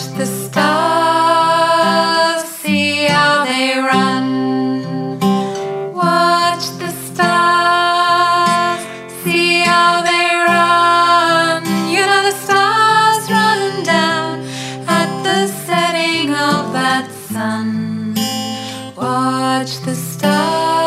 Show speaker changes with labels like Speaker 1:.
Speaker 1: the stars, see how they run. Watch the stars, see how they run. You know the stars run down at the setting of that sun. Watch the stars.